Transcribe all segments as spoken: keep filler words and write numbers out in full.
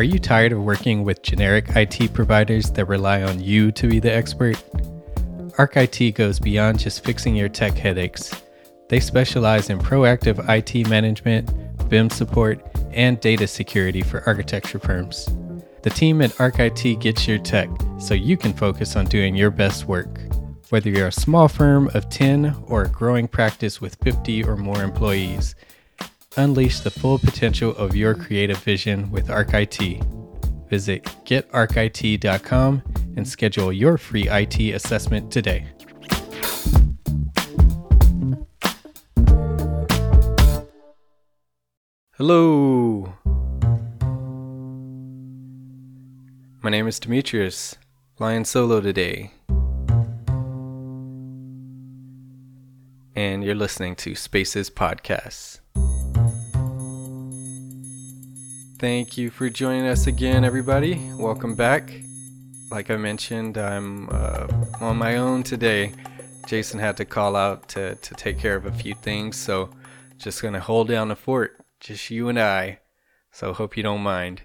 Are you tired of working with generic I T providers that rely on you to be the expert? ArcIT goes beyond just fixing your tech headaches. They specialize in proactive I T management, B I M support, and data security for architecture firms. The team at ArcIT gets your tech so you can focus on doing your best work. Whether you're a small firm of ten or a growing practice with fifty or more employees, unleash the full potential of your creative vision with ArcIT. Visit get arc I T dot com and schedule your free I T assessment today. Hello. My name is Demetrius, flying solo today. And you're listening to Spaces Podcasts. Thank you for joining us again, everybody. Welcome back. Like I mentioned, I'm uh, on my own today. Jason had to call out to, to take care of a few things, so just going to hold down the fort, just you and I. So hope you don't mind.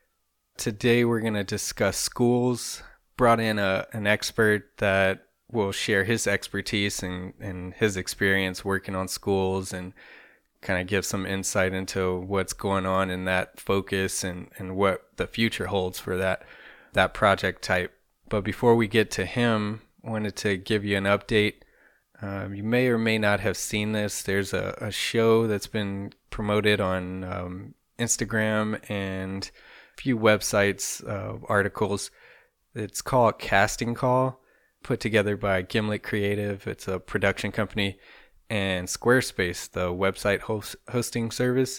Today we're going to discuss schools. Brought in a an expert that will share his expertise and, and his experience working on schools and kind of give some insight into what's going on in that focus and, and what the future holds for that that project type. But before we get to him, I wanted to give you an update. Um, you may or may not have seen this. There's a, a show that's been promoted on um, Instagram and a few websites, uh, articles. It's called Casting Call, put together by Gimlet Creative. It's a production company. And Squarespace, the website host, hosting service.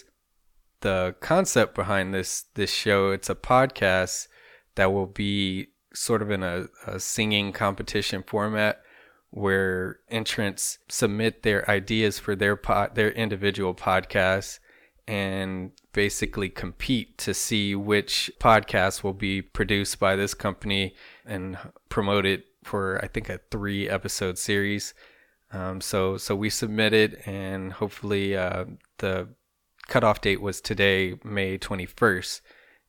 The concept behind this this show, it's a podcast that will be sort of in a, a singing competition format where entrants submit their ideas for their pod, their individual podcasts and basically compete to see which podcast will be produced by this company and promoted for, I think, a three episode series. Um, so so we submitted, and hopefully uh, the cutoff date was today, May twenty-first,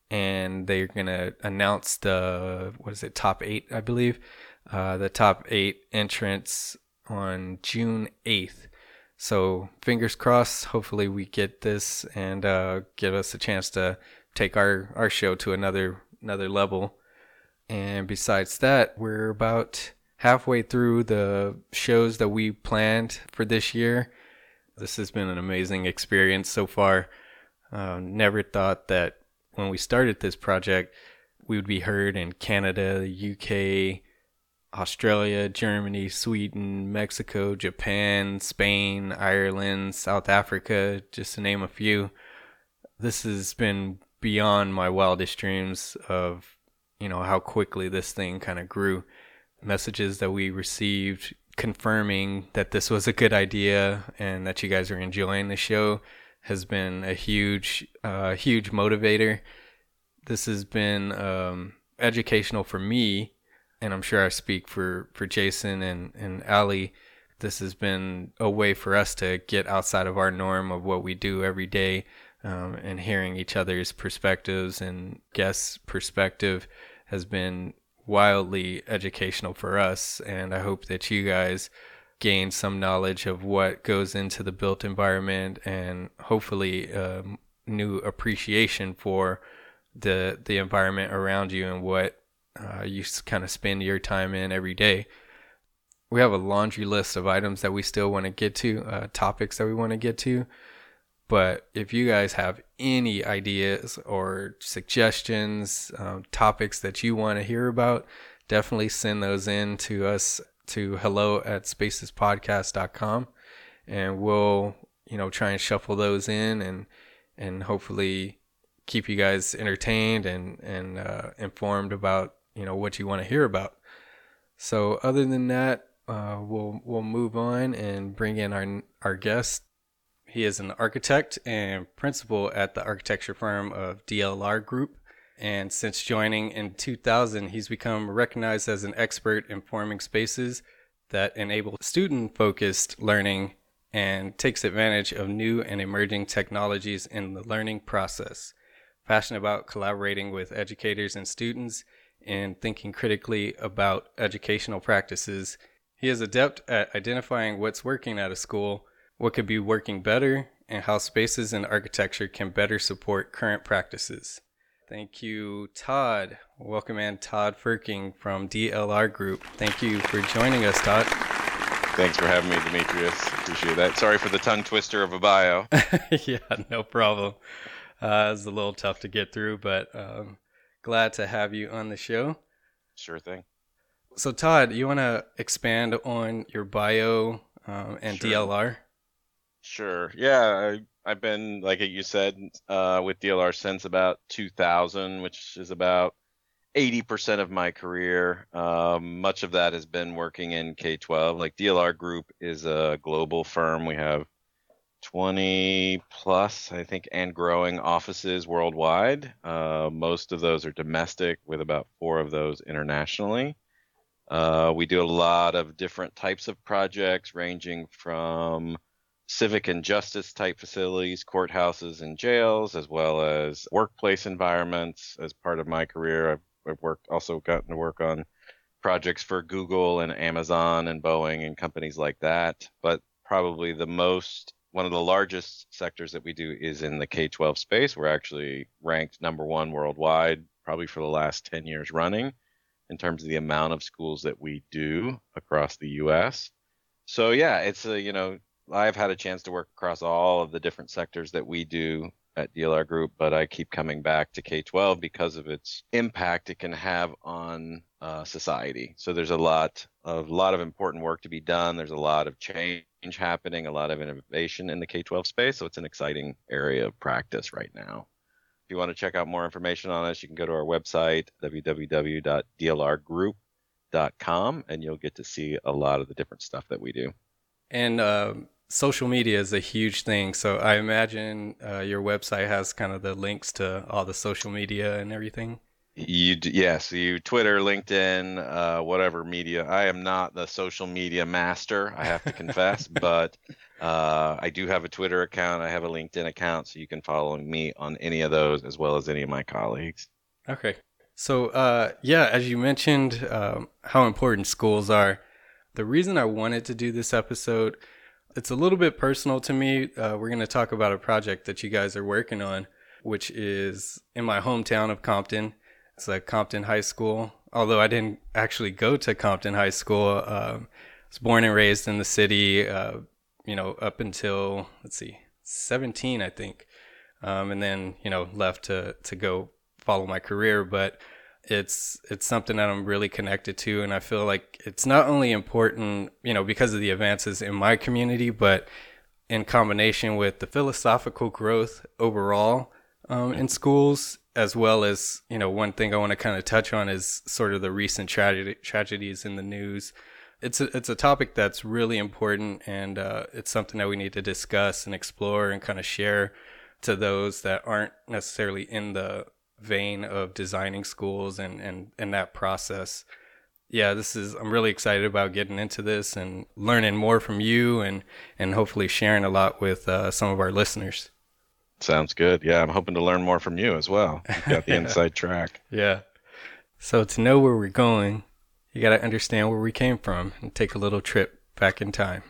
and they're going to announce the, what is it, top eight, I believe, uh, the top eight entrants on June eighth. So fingers crossed, hopefully we get this and uh, give us a chance to take our, our show to another another level. And besides that, we're about halfway through the shows that we planned for this year. This has been an amazing experience so far. Uh, never thought that when we started this project, we would be heard in Canada, U K, Australia, Germany, Sweden, Mexico, Japan, Spain, Ireland, South Africa, just to name a few. This has been beyond my wildest dreams of, you know, how quickly this thing kind of grew. Messages that we received confirming that this was a good idea and that you guys are enjoying the show has been a huge, uh, huge motivator. This has been um, educational for me, and I'm sure I speak for, for Jason and, and Ali. This has been a way for us to get outside of our norm of what we do every day, um, and hearing each other's perspectives and guests' perspective has been wildly educational for us, and I hope that you guys gain some knowledge of what goes into the built environment and hopefully a new appreciation for the the environment around you and what uh, you kind of spend your time in every day. We have a laundry list of items that we still want to get to, uh, topics that we want to get to. But if you guys have any ideas or suggestions, um, topics that you want to hear about, definitely send those in to us to hello at spaces podcast dot com, and we'll, you know, try and shuffle those in and and hopefully keep you guys entertained and and uh, informed about, you know, what you want to hear about. So other than that, uh, we'll we'll move on and bring in our our guest. He is an architect and principal at the architecture firm of D L R Group. And since joining in two thousand, he's become recognized as an expert in forming spaces that enable student-focused learning and takes advantage of new and emerging technologies in the learning process. passionate about collaborating with educators and students and thinking critically about educational practices. He is adept at identifying what's working at a school, what could be working better, and how spaces and architecture can better support current practices. Thank you, Todd. Welcome, man. Todd Firking from D L R Group. Thank you for joining us, Todd. Thanks for having me, Demetrius. Appreciate that. Sorry for the tongue twister of a bio. Yeah, no problem. Uh, it was a little tough to get through, but um, glad to have you on the show. Sure thing. So, Todd, you want to expand on your bio um, and Sure. D L R? Sure. Yeah, I, I've been, like you said, uh, with D L R since about two thousand, which is about eighty percent of my career. Um, much of that has been working in K twelve. Like D L R Group is a global firm. We have twenty plus, I think, and growing offices worldwide. Uh, most of those are domestic, with about four of those internationally. Uh, we do a lot of different types of projects, ranging from civic and justice type facilities, courthouses and jails, as well as workplace environments. As part of my career, I've, I've worked, also gotten to work on projects for Google and Amazon and Boeing and companies like that. But probably the most, one of the largest sectors that we do is in the K twelve space. We're actually ranked number one worldwide, probably for the last ten years running, in terms of the amount of schools that we do across the U S. So yeah, it's a, you know, I've had a chance to work across all of the different sectors that we do at D L R Group, but I keep coming back to K twelve because of its impact it can have on uh, society. So there's a lot of lot of important work to be done. There's a lot of change happening, a lot of innovation in the K twelve space. So it's an exciting area of practice right now. If you want to check out more information on us, you can go to our website, w w w dot d l r group dot com, and you'll get to see a lot of the different stuff that we do. And uh, social media is a huge thing. So I imagine uh, your website has kind of the links to all the social media and everything. You d- yes, you Twitter, LinkedIn, uh, whatever media. I am not the social media master, I have to confess, but uh, I do have a Twitter account. I have a LinkedIn account, so you can follow me on any of those, as well as any of my colleagues. Okay. So uh, yeah, as you mentioned, um, how important schools are. The reason I wanted to do this episode, it's a little bit personal to me. Uh, we're going to talk about a project that you guys are working on, which is in my hometown of Compton. It's like Compton High School. Although I didn't actually go to Compton High School, um, I was born and raised in the city, uh, you know, up until, let's see, seventeen, I think. Um, and then, you know, left to, to go follow my career. But it's it's something that I'm really connected to, and I feel like it's not only important, you know, because of the advances in my community, but in combination with the philosophical growth overall um, in schools, as well as, you know, one thing I want to kind of touch on is sort of the recent tragedy, tragedies in the news. It's a, it's a topic that's really important, and uh, it's something that we need to discuss and explore and kind of share to those that aren't necessarily in the vein of designing schools and, and, and that process. Yeah, this is, I'm really excited about getting into this and learning more from you, and, and hopefully sharing a lot with uh, some of our listeners. Sounds good. Yeah, I'm hoping to learn more from you as well. You've got the inside track. Yeah. So to know where we're going, you got to understand where we came from and take a little trip back in time.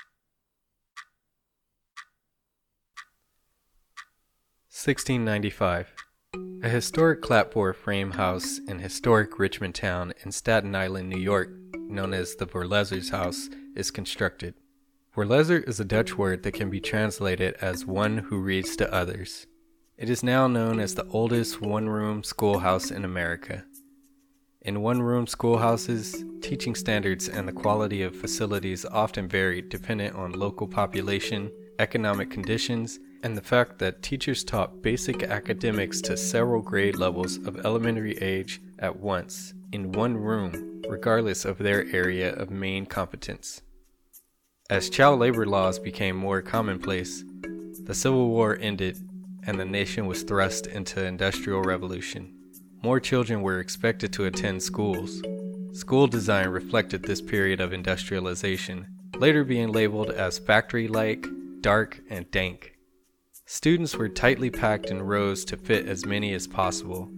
sixteen ninety-five. A historic clapboard frame house in historic Richmond Town in Staten Island, New York, known as the Voorlezers House, is constructed. Voorlezer is a Dutch word that can be translated as one who reads to others. It is now known as the oldest one-room schoolhouse in America. In one-room schoolhouses, teaching standards and the quality of facilities often vary dependent on local population, economic conditions, and the fact that teachers taught basic academics to several grade levels of elementary age at once in one room, regardless of their area of main competence. As child labor laws became more commonplace, the Civil War ended and the nation was thrust into industrial revolution. More children were expected to attend schools. School design reflected this period of industrialization, later being labeled as factory-like, dark, and dank. Students were tightly packed in rows to fit as many as possible.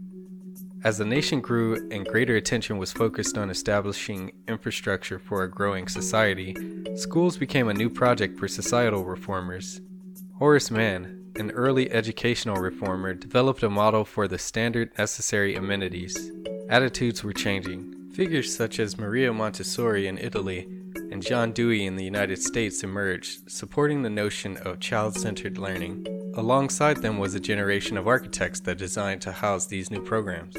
As the nation grew and greater attention was focused on establishing infrastructure for a growing society, schools became a new project for societal reformers. Horace Mann, an early educational reformer, developed a model for the standard necessary amenities. Attitudes were changing. Figures such as Maria Montessori in Italy and John Dewey in the United States emerged, supporting the notion of child-centered learning. Alongside them was a generation of architects that designed to house these new programs.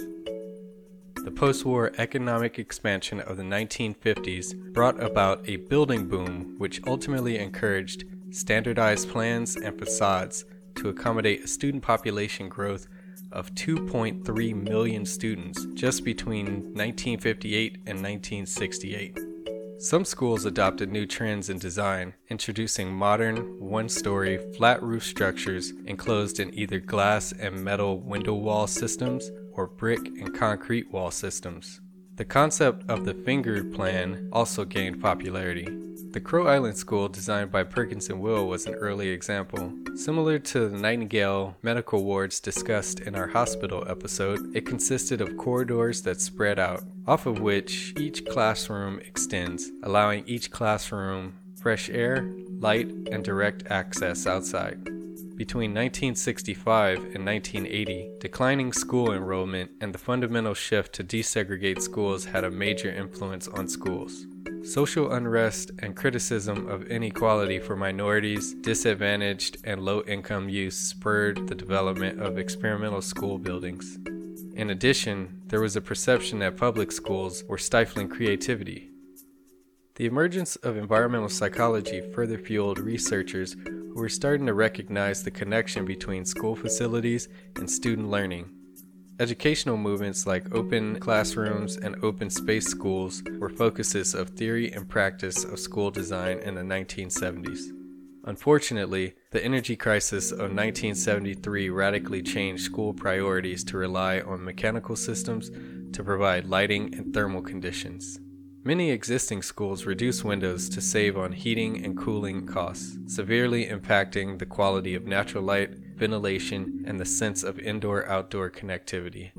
The post-war economic expansion of the nineteen fifties brought about a building boom which ultimately encouraged standardized plans and facades to accommodate a student population growth of two point three million students just between nineteen fifty-eight and nineteen sixty-eight. Some schools adopted new trends in design, introducing modern, one-story, flat roof structures enclosed in either glass and metal window wall systems or brick and concrete wall systems. The concept of the fingered plan also gained popularity. The Crow Island School, designed by Perkins and Will, was an early example. Similar to the Nightingale medical wards discussed in our hospital episode, it consisted of corridors that spread out, off of which each classroom extends, allowing each classroom fresh air, light, and direct access outside. Between nineteen sixty-five and nineteen eighty, declining school enrollment and the fundamental shift to desegregate schools had a major influence on schools. Social unrest and criticism of inequality for minorities, disadvantaged, and low-income youth spurred the development of experimental school buildings. In addition, there was a perception that public schools were stifling creativity. The emergence of environmental psychology further fueled researchers who were starting to recognize the connection between school facilities and student learning. Educational movements like open classrooms and open space schools were focuses of theory and practice of school design in the nineteen seventies. Unfortunately, the energy crisis of nineteen seventy-three radically changed school priorities to rely on mechanical systems to provide lighting and thermal conditions. Many existing schools reduced windows to save on heating and cooling costs, severely impacting the quality of natural light, ventilation, and the sense of indoor-outdoor connectivity.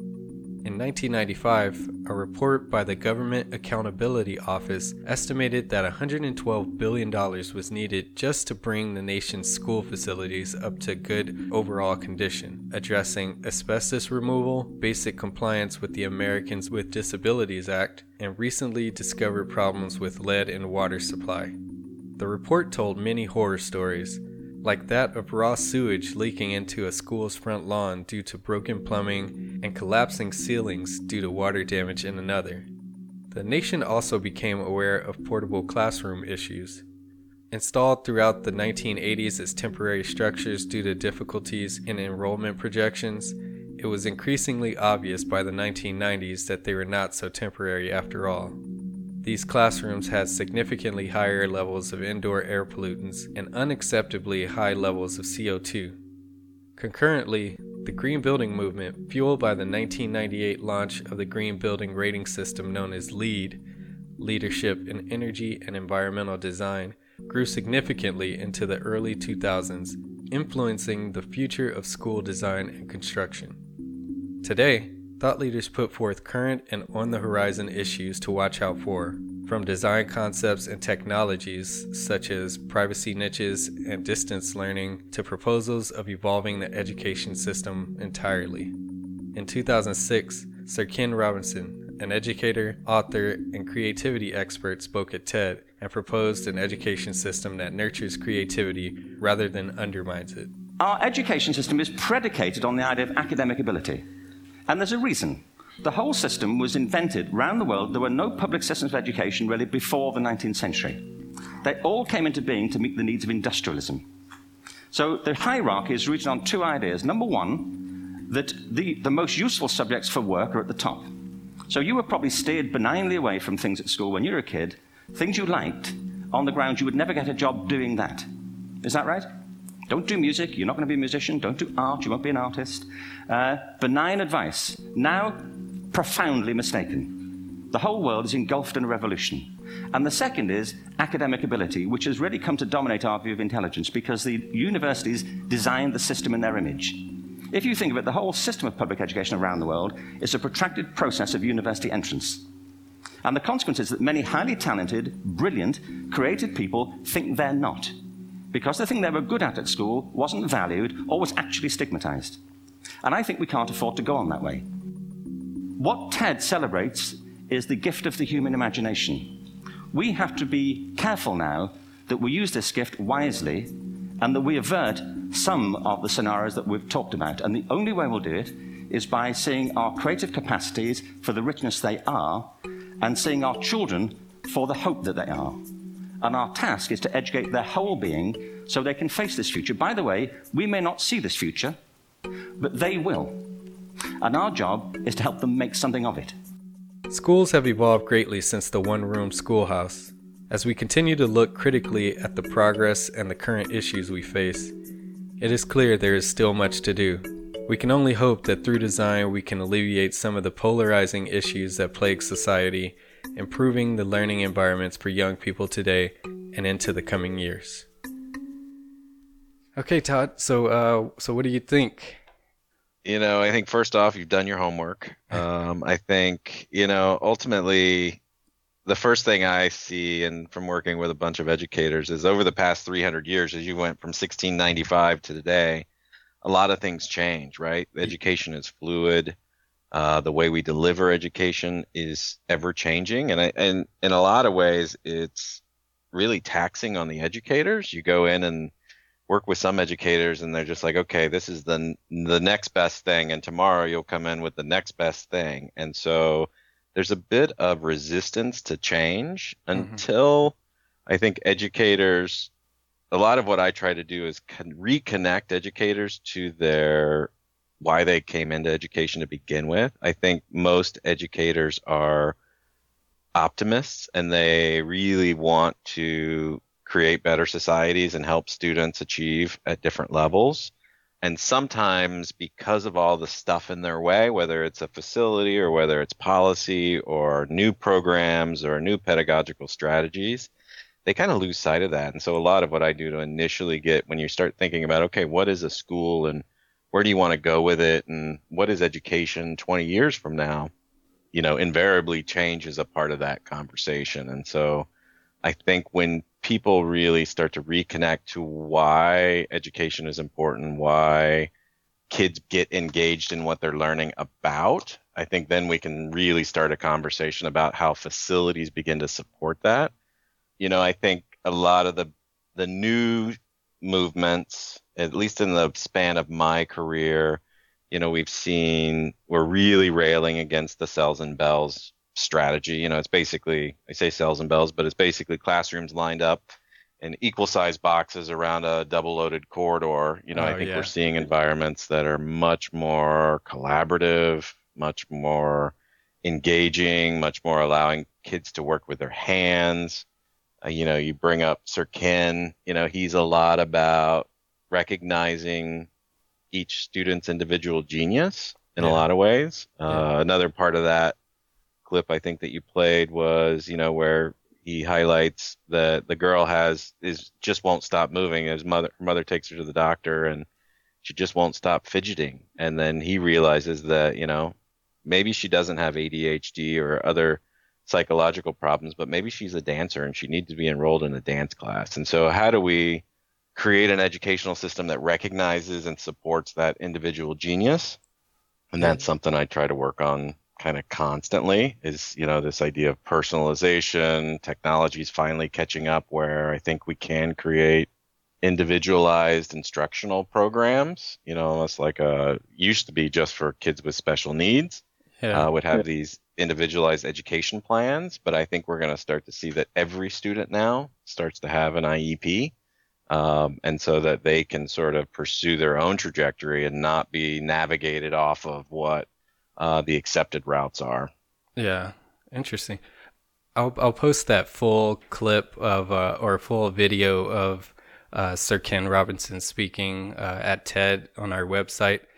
In nineteen ninety-five, a report by the Government Accountability Office estimated that one hundred twelve billion dollars was needed just to bring the nation's school facilities up to good overall condition, addressing asbestos removal, basic compliance with the Americans with Disabilities Act, and recently discovered problems with lead in water supply. The report told many horror stories, like that of raw sewage leaking into a school's front lawn due to broken plumbing and collapsing ceilings due to water damage in another. The nation also became aware of portable classroom issues. Installed throughout the nineteen eighties as temporary structures due to difficulties in enrollment projections, it was increasingly obvious by the nineteen nineties that they were not so temporary after all. These classrooms had significantly higher levels of indoor air pollutants and unacceptably high levels of C O two. Concurrently, the Green Building movement, fueled by the nineteen ninety-eight launch of the Green Building Rating System known as LEED, Leadership in Energy and Environmental Design, grew significantly into the early two thousands, influencing the future of school design and construction. Today, thought leaders put forth current and on-the-horizon issues to watch out for, from design concepts and technologies such as privacy niches and distance learning to proposals of evolving the education system entirely. In two thousand six, Sir Ken Robinson, an educator, author, and creativity expert, spoke at TED and proposed an education system that nurtures creativity rather than undermines it. Our education system is predicated on the idea of academic ability. And there's a reason. The whole system was invented around the world. There were no public systems of education really before the nineteenth century. They all came into being to meet the needs of industrialism. So the hierarchy is rooted on two ideas. Number one, that the, the most useful subjects for work are at the top. So you were probably steered benignly away from things at school when you were a kid, things you liked, on the grounds you would never get a job doing that. Is that right? Don't do music, you're not going to be a musician. Don't do art, you won't be an artist. Uh, benign advice. Now, profoundly mistaken. The whole world is engulfed in a revolution. And the second is academic ability, which has really come to dominate our view of intelligence because the universities designed the system in their image. If you think of it, the whole system of public education around the world is a protracted process of university entrance. And the consequence is that many highly talented, brilliant, creative people think they're not, because the thing they were good at at school wasn't valued or was actually stigmatized. And I think we can't afford to go on that way. What TED celebrates is the gift of the human imagination. We have to be careful now that we use this gift wisely and that we avert some of the scenarios that we've talked about. And the only way we'll do it is by seeing our creative capacities for the richness they are and seeing our children for the hope that they are. And our task is to educate their whole being so they can face this future. By the way, we may not see this future, but they will. And our job is to help them make something of it. Schools have evolved greatly since the one-room schoolhouse. As we continue to look critically at the progress and the current issues we face, it is clear there is still much to do. We can only hope that through design we can alleviate some of the polarizing issues that plague society, improving the learning environments for young people today and into the coming years. Okay, Todd, so uh, so what do you think? You know, I think first off, you've done your homework. Um, I think, you know, ultimately, the first thing I see, and from working with a bunch of educators, is over the past three hundred years, as you went from sixteen ninety-five to today, a lot of things change, right? Education is fluid. Uh, the way we deliver education is ever changing. And, I, and in a lot of ways, it's really taxing on the educators. You go in and work with some educators and they're just like, okay, this is the the next best thing. And tomorrow you'll come in with the next best thing. And so there's a bit of resistance to change until mm-hmm. I think educators, a lot of what I try to do is con- reconnect educators to their why they came into education to begin with. I think most educators are optimists and they really want to create better societies and help students achieve at different levels. And sometimes because of all the stuff in their way, whether it's a facility or whether it's policy or new programs or new pedagogical strategies, they kind of lose sight of that. And so a lot of what I do to initially get, when you start thinking about, okay, what is a school and where do you want to go with it and what is education twenty years from now, you know, invariably change is a part of that conversation. And so I think when people really start to reconnect to why education is important, why kids get engaged in what they're learning about, I think then we can really start a conversation about how facilities begin to support that. You know, I think a lot of the the new movements, at least in the span of my career, you know, we've seen, we're really railing against the cells and bells strategy. You know, it's basically, I say cells and bells, but it's basically classrooms lined up in equal size boxes around a double loaded corridor. You know, oh, I think yeah. we're seeing environments that are much more collaborative, much more engaging, much more allowing kids to work with their hands. Uh, you know, you bring up Sir Ken, you know, he's a lot about recognizing each student's individual genius in yeah. a lot of ways. Uh, yeah. Another part of that clip I think that you played was, you know, where he highlights that the girl has is just won't stop moving. His mother her mother takes her to the doctor and she just won't stop fidgeting. And then he realizes that, you know, maybe she doesn't have A D H D or other psychological problems, but maybe she's a dancer and she needs to be enrolled in a dance class. And so how do we create an educational system that recognizes and supports that individual genius? And that's something I try to work on kind of constantly is, you know, this idea of personalization. Technology is finally catching up where I think we can create individualized instructional programs, you know, almost like a used to be just for kids with special needs. Yeah. Uh, would have yeah. these individualized education plans, but I think we're going to start to see that every student now starts to have an I E P, um, and so that they can sort of pursue their own trajectory and not be navigated off of what uh, the accepted routes are. Yeah, interesting. I'll I'll post that full clip of uh, or full video of uh, Sir Ken Robinson speaking uh, at TED on our website.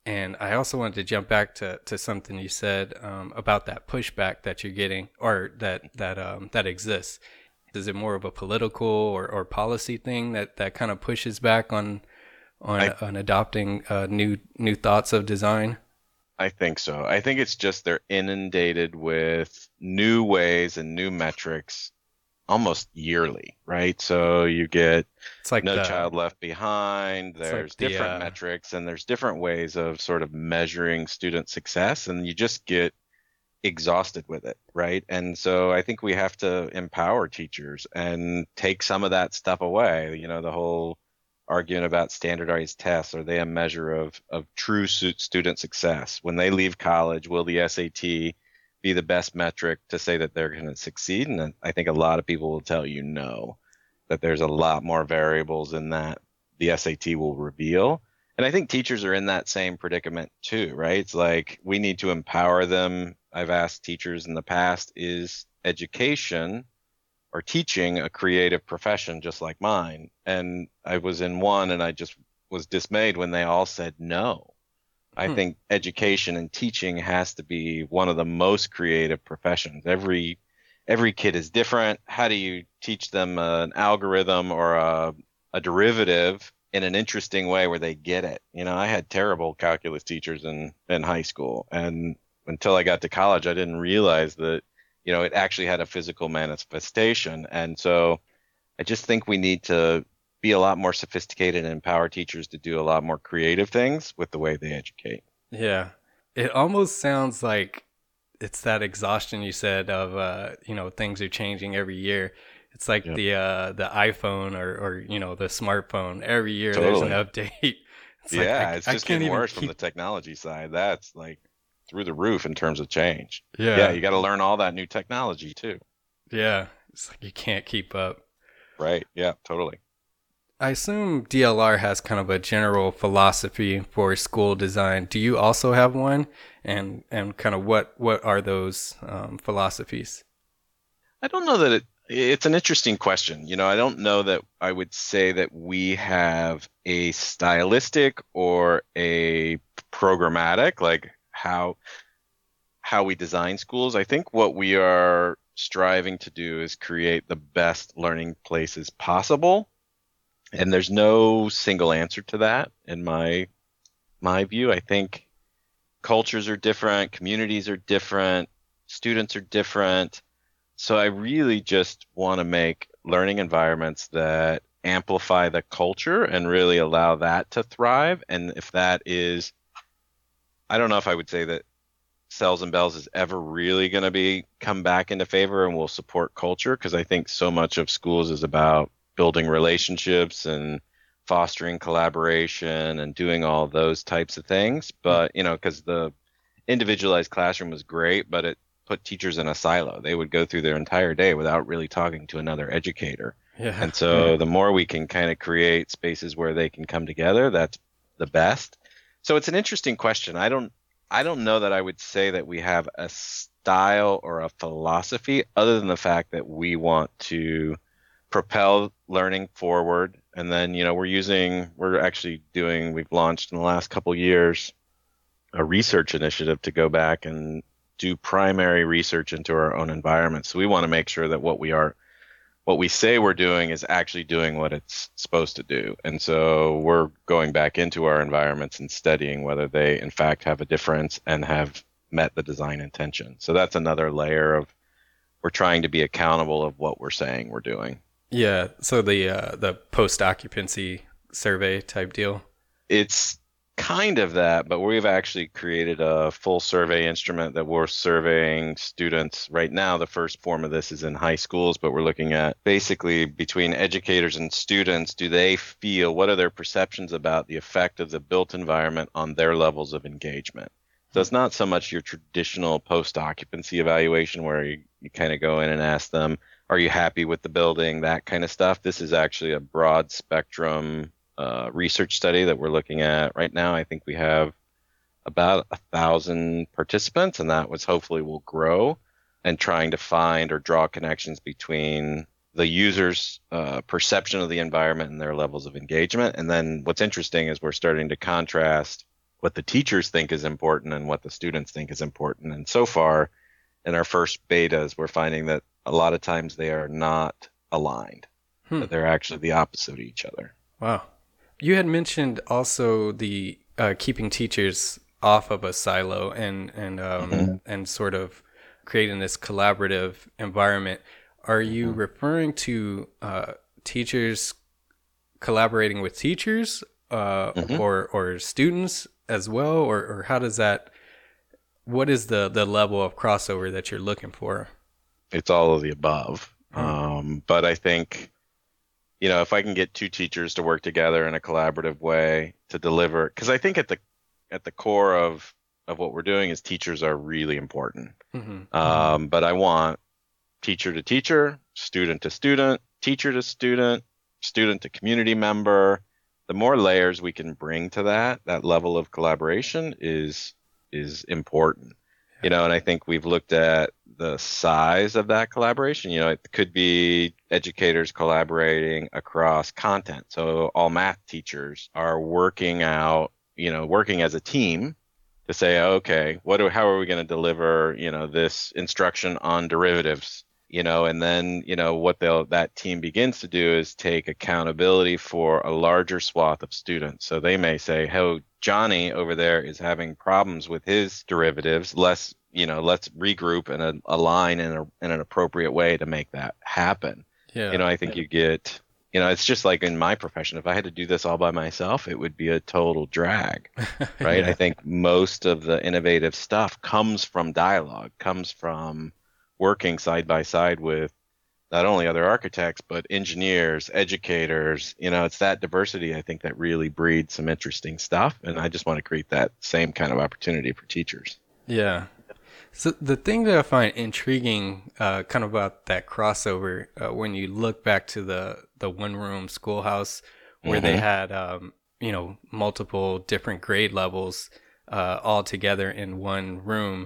And I also wanted to jump back to, to something you said um, about that pushback that you're getting, or that that um, that exists. Is it more of a political or, or policy thing that, that kind of pushes back on on, I, on adopting uh, new new thoughts of design? I think so. I think it's just they're inundated with new ways and new metrics almost yearly, right? So you get It's like No the Child Left Behind, it's there's like the different uh, metrics and there's different ways of sort of measuring student success, and you just get exhausted with it, right? And so I think we have to empower teachers and take some of that stuff away. You know, the whole argument about standardized tests, are they a measure of of true su- student success? When they leave college, will the S A T be the best metric to say that they're going to succeed? And I think a lot of people will tell you no, that there's a lot more variables in that the S A T will reveal. And I think teachers are in that same predicament too, right? It's like we need to empower them. I've asked teachers in the past, is education or teaching a creative profession just like mine? And I was in one and I just was dismayed when they all said no. I Hmm. think education and teaching has to be one of the most creative professions. Every every kid is different. How do you teach them an algorithm or a, a derivative in an interesting way where they get it? You know, I had terrible calculus teachers in, in high school, and until I got to college, I didn't realize that, you know, it actually had a physical manifestation. And so I just think we need to be a lot more sophisticated and empower teachers to do a lot more creative things with the way they educate. Yeah. It almost sounds like it's that exhaustion you said of uh, you know, things are changing every year. It's like Yep. the uh, the iPhone or, or you know, the smartphone. Every year there's an Totally. update. It's like Yeah, I, it's I just can't getting even worse from the keep. technology side. That's like through the roof in terms of change. Yeah, Yeah, you got to learn all that new technology too. yeah. It's like you can't keep up. Right. Yeah, totally. I assume D L R has kind of a general philosophy for school design. Do you also have one? And and kind of what what are those um, philosophies? I don't know that it, it's an interesting question. You know, I don't know that I would say that we have a stylistic or a programmatic, like how how we design schools. I think what we are striving to do is create the best learning places possible. And there's no single answer to that in my my view. I think cultures are different, communities are different, students are different. So I really just want to make learning environments that amplify the culture and really allow that to thrive. And if that is, I don't know if I would say that Cells and Bells is ever really going to be come back into favor and will support culture, because I think so much of schools is about building relationships and fostering collaboration and doing all those types of things. But, you know, because the individualized classroom was great, but it put teachers in a silo. They would go through their entire day without really talking to another educator. Yeah. And so the more we can kind of create spaces where they can come together, that's the best. So it's an interesting question. I don't I don't know that I would say that we have a style or a philosophy, other than the fact that we want to propel learning forward. And then, you know, we're using, we're actually doing, we've launched in the last couple years a research initiative to go back and do primary research into our own environment. So we want to make sure that what we are, what we say we're doing is actually doing what it's supposed to do. And so we're going back into our environments and studying whether they in fact have a difference and have met the design intention. So that's another layer of, we're trying to be accountable of what we're saying we're doing. Yeah. So the uh, the post occupancy survey type deal. It's kind of that, but we've actually created a full survey instrument that we're surveying students. Right now, the first form of this is in high schools, but we're looking at basically between educators and students, do they feel, what are their perceptions about the effect of the built environment on their levels of engagement? So it's not so much your traditional post-occupancy evaluation where you, you kind of go in and ask them, are you happy with the building, that kind of stuff. This is actually a broad spectrum uh, research study that we're looking at right now. I think we have about a thousand participants, and that was hopefully will grow, and trying to find or draw connections between the user's uh, perception of the environment and their levels of engagement. And then what's interesting is we're starting to contrast what the teachers think is important and what the students think is important. And so far, in our first betas, we're finding that a lot of times they are not aligned, Hmm. that they're actually the opposite of each other. Wow. You had mentioned also the uh, keeping teachers off of a silo and and um, Mhm. and sort of creating this collaborative environment. Are you referring to uh, teachers collaborating with teachers uh, Mhm. or or students as well, or or how does that? What is the the level of crossover that you're looking for? It's all of the above. Huh. Um, but I think, you know, if I can get two teachers to work together in a collaborative way to deliver, because I think at the at the core of of what we're doing is teachers are really important. Mm-hmm. Um, but I want teacher to teacher, student to student, teacher to student, student to community member. The more layers we can bring to that, that level of collaboration is is important. You know, and I think we've looked at the size of that collaboration. You know, it could be educators collaborating across content. So all math teachers are working out, you know, working as a team to say, okay, what do, how are we going to deliver, you know, this instruction on derivatives, you know, and then, you know, what they'll, that team begins to do is take accountability for a larger swath of students. So they may say, oh, Johnny over there is having problems with his derivatives. Let's, you know, let's regroup and uh, align in, a, in an appropriate way to make that happen. Yeah. You know, I think you get, you know, it's just like in my profession, if I had to do this all by myself, it would be a total drag, right? Yeah. I think most of the innovative stuff comes from dialogue, comes from working side by side with not only other architects, but engineers, educators. You know, it's that diversity, I think, that really breeds some interesting stuff. And I just want to create that same kind of opportunity for teachers. Yeah. So the thing that I find intriguing, uh, kind of about that crossover, uh, when you look back to the the one room schoolhouse where they Mhm. had, um, you know, multiple different grade levels uh, all together in one room,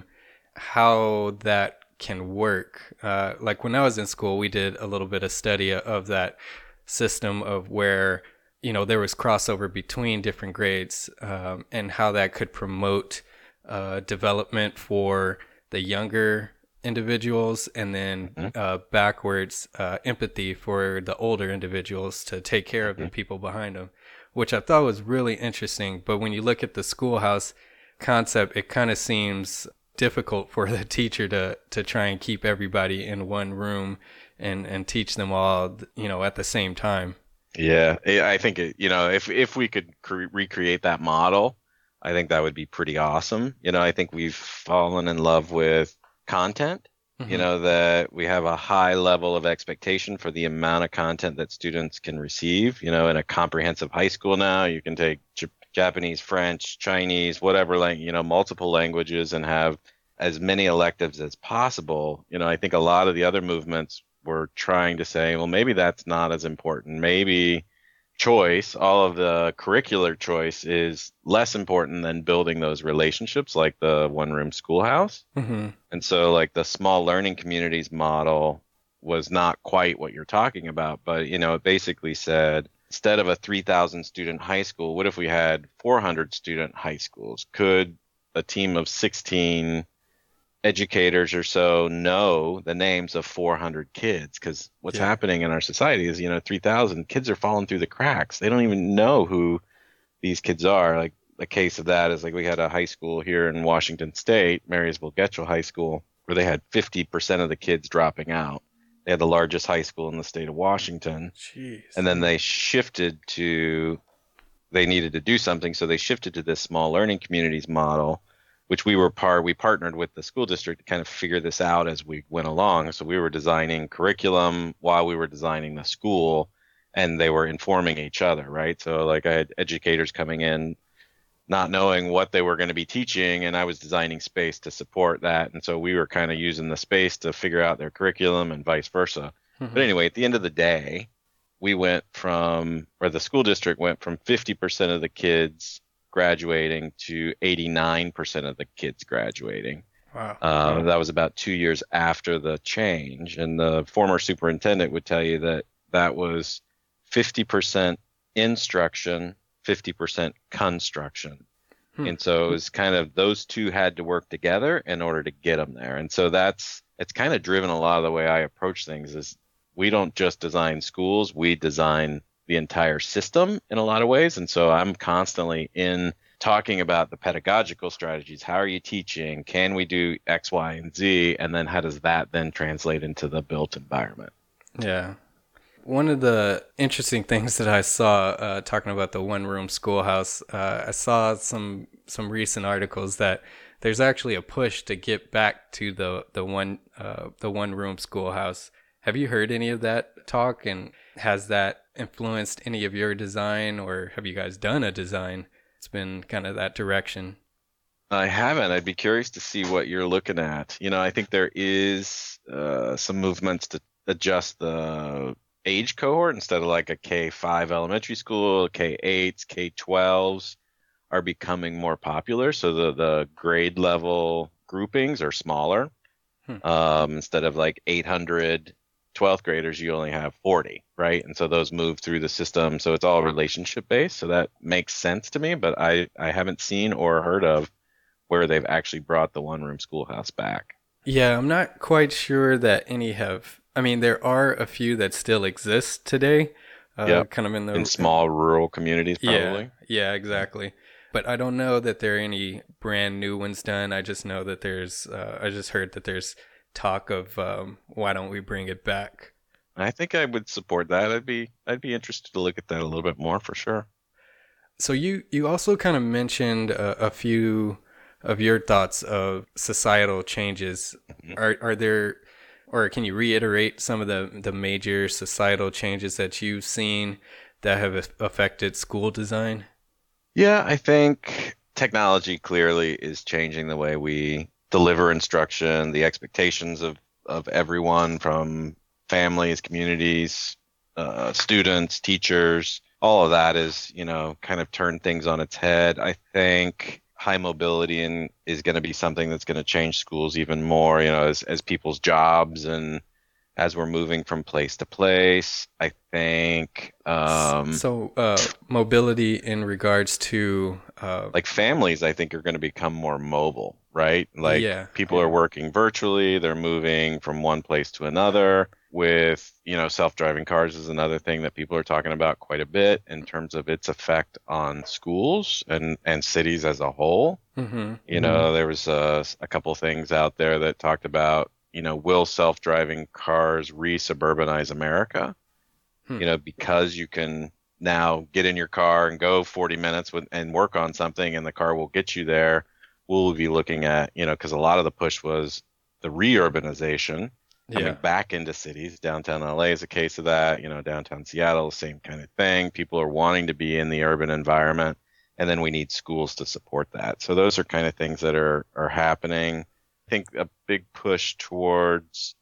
how that can work. Uh, like when I was in school, we did a little bit of study of that system of where, you know, there was crossover between different grades, um, and how that could promote uh, development for the younger individuals, and then Mhm. uh, backwards uh, empathy for the older individuals to take care of the people behind them, which I thought was really interesting. But when you look at the schoolhouse concept, it kind of seems difficult for the teacher to to try and keep everybody in one room and and teach them all, you know, at the same time. Yeah, I I think, it, you know, if if we could cre- recreate that model, I think that would be pretty awesome. You know, I think we've fallen in love with content, you Mhm. know, that we have a high level of expectation for the amount of content that students can receive. You know, in a comprehensive high school now, you can take J- Japanese, French, Chinese, whatever, like, you know, multiple languages and have as many electives as possible. You know, I think a lot of the other movements were trying to say, well, maybe that's not as important. Maybe choice, all of the curricular choice is less important than building those relationships like the one room schoolhouse. Mhm. And so like the small learning communities model was not quite what you're talking about, but you know, it basically said instead of a three thousand student high school, what if we had four hundred student high schools? Could a team of sixteen educators or so know the names of four hundred kids? Because what's Yeah. happening in our society is, you know, three thousand kids are falling through the cracks. They don't even know who these kids are. Like a case of that is like we had a high school here in Washington State, Marysville Getchell High School, where they had fifty percent of the kids dropping out. They had the largest high school in the state of Washington. Jeez. And then they shifted to, they needed to do something. So they shifted to this small learning communities model, which we were part, we partnered with the school district to kind of figure this out as we went along. So we were designing curriculum while we were designing the school, and they were informing each other, right? So like I had educators coming in, not knowing what they were going to be teaching, and I was designing space to support that. And so we were kind of using the space to figure out their curriculum and vice versa. Mhm. But anyway, at the end of the day, we went from, or the school district went from fifty percent of the kids graduating to eighty-nine percent of the kids graduating. Wow. Uh, that was about two years after the change. And the former superintendent would tell you that that was fifty percent instruction, fifty percent construction. Hmm. And so it was kind of those two had to work together in order to get them there. And so that's it's kind of driven a lot of the way I approach things is we don't just design schools, we design the entire system in a lot of ways. And so I'm constantly in talking about the pedagogical strategies. How are you teaching? Can we do X, Y, and Z? And then how does that then translate into the built environment? Yeah. One of the interesting things that I saw uh, talking about the one-room schoolhouse, uh, I saw some some recent articles that there's actually a push to get back to the the one uh, the one-room schoolhouse. Have you heard any of that talk, and has that influenced any of your design, or have you guys done a design? It's been kind of that direction. I haven't. I'd be curious to see what you're looking at. You know, I think there is uh, some movements to adjust the age cohort instead of like a K five elementary school, K eights, K twelves are becoming more popular. So the, the grade level groupings are smaller. Hmm. Um, instead of like eight hundred twelfth graders, you only have forty, right? And so those move through the system. So it's all relationship based. So that makes sense to me, but I, I haven't seen or heard of where they've actually brought the one room schoolhouse back. Yeah, I'm not quite sure that any have. I mean, there are a few that still exist today, uh, yep. kind of in the in small rural communities, probably. Yeah, yeah, exactly. But I don't know that there are any brand new ones done. I just know that there's. Uh, I just heard that there's talk of um, why don't we bring it back? I think I would support that. I'd be I'd be interested to look at that a little bit more for sure. So you you also kind of mentioned a, a few of your thoughts of societal changes. Mm-hmm. Are are there, or can you reiterate some of the, the major societal changes that you've seen that have affected school design? Yeah, I think technology clearly is changing the way we deliver instruction, the expectations of, of everyone from families, communities, uh, students, teachers. All of that is, you know, kind of turned things on its head. I think high mobility in, is going to be something that's going to change schools even more, you know, as, as people's jobs and as we're moving from place to place. I think um, so uh, mobility in regards to uh, like families, I think are going to become more mobile, right? Like yeah, people yeah. are working virtually, they're moving from one place to another. With, you know, self-driving cars is another thing that people are talking about quite a bit in terms of its effect on schools and, and cities as a whole. Mm-hmm. You know, mm-hmm. there was a, a couple things out there that talked about, you know, will self-driving cars re-suburbanize America? Hmm. You know, because you can now get in your car and go forty minutes with, and work on something and the car will get you there. We'll be looking at, you know, because a lot of the push was the re-urbanization. Coming yeah. back into cities. Downtown L A is a case of that. You know, downtown Seattle, same kind of thing. People are wanting to be in the urban environment, and then we need schools to support that. So those are kind of things that are, are happening. I think a big push towards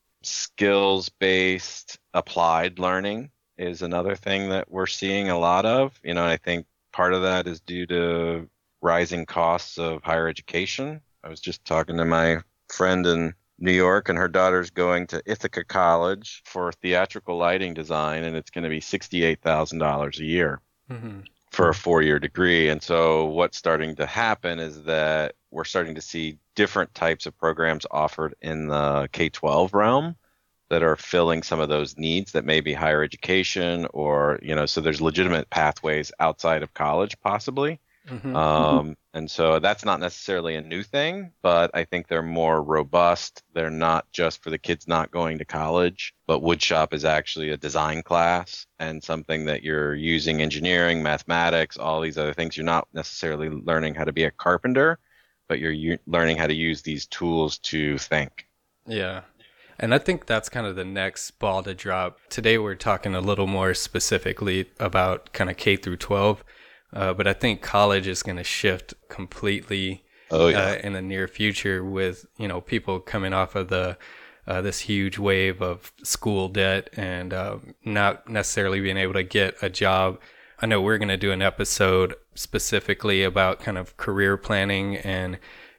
skills-based applied learning is another thing that we're seeing a lot of. You know, I think part of that is due to rising costs of higher education. I was just talking to my friend in New York, and her daughter's going to Ithaca College for theatrical lighting design, and it's going to be sixty-eight thousand dollars a year mm-hmm. for a four-year degree. And so what's starting to happen is that we're starting to see different types of programs offered in the K twelve realm that are filling some of those needs that may be higher education or, you know, so there's legitimate pathways outside of college possibly. Mm-hmm. Um, and so that's not necessarily a new thing, but I think they're more robust. They're not just for the kids not going to college, but woodshop is actually a design class and something that you're using engineering, mathematics, all these other things. You're not necessarily learning how to be a carpenter, but you're u- learning how to use these tools to think. Yeah. And I think that's kind of the next ball to drop. Today we're talking a little more specifically about kind of K through twelve. Uh, but I think college is going to shift completely oh, yeah. uh, in the near future with, you know, people coming off of the uh, this huge wave of school debt and uh, not necessarily being able to get a job. I know we're going to do an episode specifically about kind of career planning and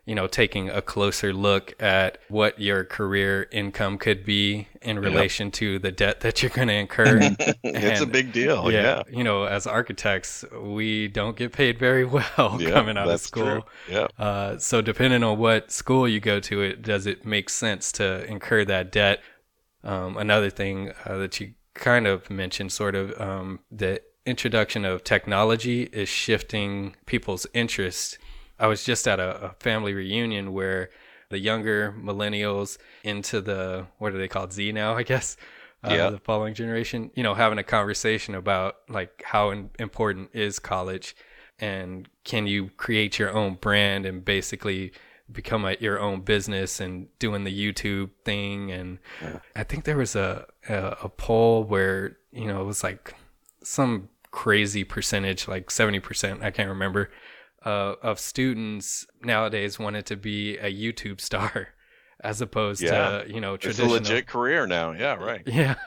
you know, taking a closer look at what your career income could be in relation yep. to the debt that you're going to incur. It's and, a big deal. Yeah, yeah. You know, as architects, we don't get paid very well yep, coming out of school. Yeah. Uh, so depending on what school you go to, it does it make sense to incur that debt? Um, another thing uh, that you kind of mentioned, sort of, um, the introduction of technology is shifting people's interests. I was just at a, a family reunion where the younger millennials into the, what are they called, Z now, I guess, uh, yeah. the following generation, you know, having a conversation about like how in, important is college, and can you create your own brand and basically become a, your own business, and doing the YouTube thing. And yeah. I think there was a, a, a poll where, you know, it was like some crazy percentage, like seventy percent, I can't remember, Uh, of students nowadays wanted to be a YouTube star as opposed yeah. to, you know, traditional. It's a legit career now. Yeah, right. Yeah.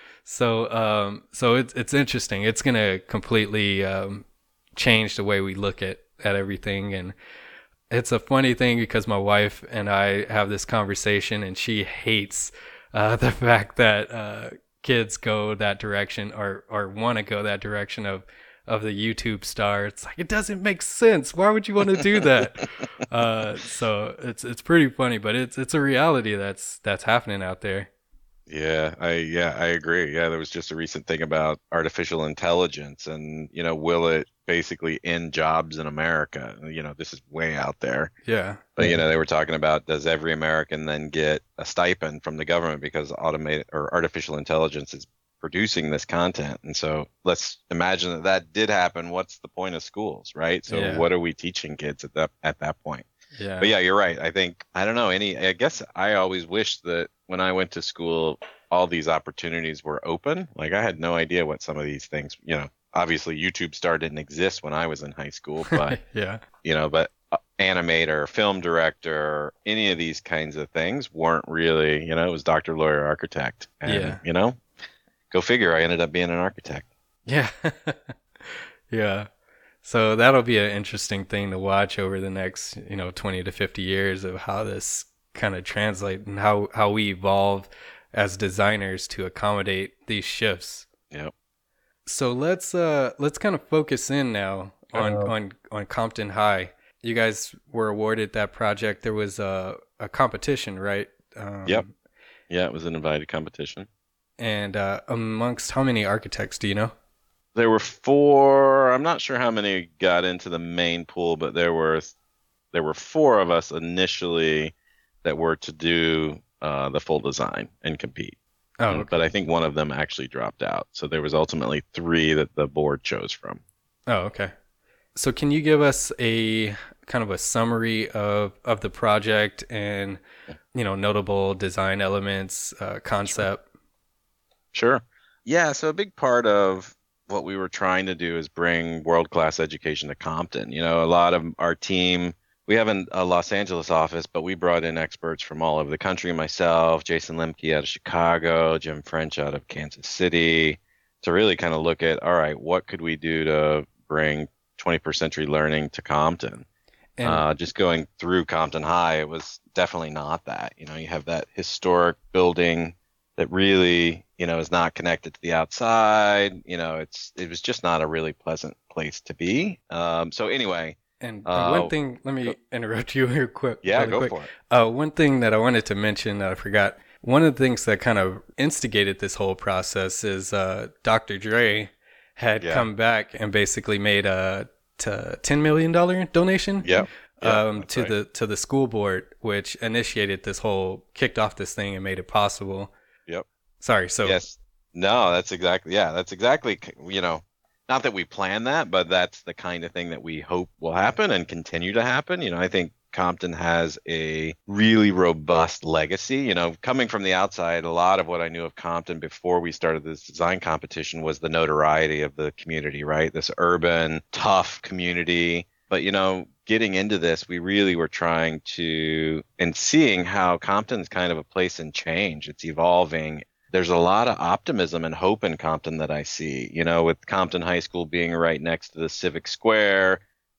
So, um, so it's, it's interesting. It's going to completely um, change the way we look at, at everything. And it's a funny thing because my wife and I have this conversation, and she hates uh, the fact that uh, kids go that direction, or, or want to go that direction of, of the YouTube star. It's like, it doesn't make sense. Why would you want to do that? uh, so it's it's pretty funny, but it's it's a reality that's that's happening out there. Yeah, I yeah, I agree. Yeah, there was just a recent thing about artificial intelligence, and you know, will it basically end jobs in America? You know, this is way out there. Yeah. But you know, they were talking about, does every American then get a stipend from the government because automated or artificial intelligence is producing this content? And so let's imagine that that did happen. What's the point of schools, right? So yeah. what are we teaching kids at that at that point? Yeah. But yeah, you're right. I think, I don't know, any, I guess I always wished that when I went to school, all these opportunities were open. Like, I had no idea what some of these things, you know, obviously YouTube Star didn't exist when I was in high school, but yeah, you know, but animator, film director, any of these kinds of things weren't really, you know, it was doctor, lawyer, architect. And, yeah. you know, go figure, I ended up being an architect. Yeah. Yeah. So that'll be an interesting thing to watch over the next, you know, twenty to fifty years of how this kind of translate and how, how we evolve as designers to accommodate these shifts. Yep. So let's uh let's kind of focus in now on uh, on on Compton High. You guys were awarded that project. There was a a competition, right? Um, yep. Yeah, it was an invited competition. And uh, amongst how many architects do you know? There were four. I'm not sure how many got into the main pool, but there were there were four of us initially that were to do uh, the full design and compete. Oh, okay. But I think one of them actually dropped out. So there was ultimately three that the board chose from. Oh, okay. So can you give us a kind of a summary of, of the project and, you know, notable design elements, uh, concept? Sure. Yeah, so a big part of what we were trying to do is bring world-class education to Compton. You know, a lot of our team, we have an, a Los Angeles office, but we brought in experts from all over the country, myself, Jason Lemke out of Chicago, Jim French out of Kansas City, to really kind of look at, all right, what could we do to bring twenty-first century learning to Compton? And uh, just going through Compton High, it was definitely not that. You know, you have that historic building that really, you know, is not connected to the outside. You know, it's it was just not a really pleasant place to be. Um, so anyway. And, and one uh, thing, let me interrupt you here quick. Yeah, really go quick. for it. Uh, one thing that I wanted to mention that I forgot, one of the things that kind of instigated this whole process is uh, Doctor Dre had yeah. come back and basically made a ten million dollars donation yeah. Yeah, um, to right. the to the school board, which initiated this whole, kicked off this thing and made it possible. Yep. Sorry. So yes, no, that's exactly, yeah, that's exactly, you know, not that we plan that, but that's the kind of thing that we hope will happen and continue to happen. You know, I think Compton has a really robust legacy. You know, coming from the outside, a lot of what I knew of Compton before we started this design competition was the notoriety of the community, right? This urban, tough community. But, you know, getting into this, we really were trying to, and seeing how Compton's kind of a place in change. It's evolving. There's a lot of optimism and hope in Compton that I see, you know, with Compton High School being right next to the Civic Square,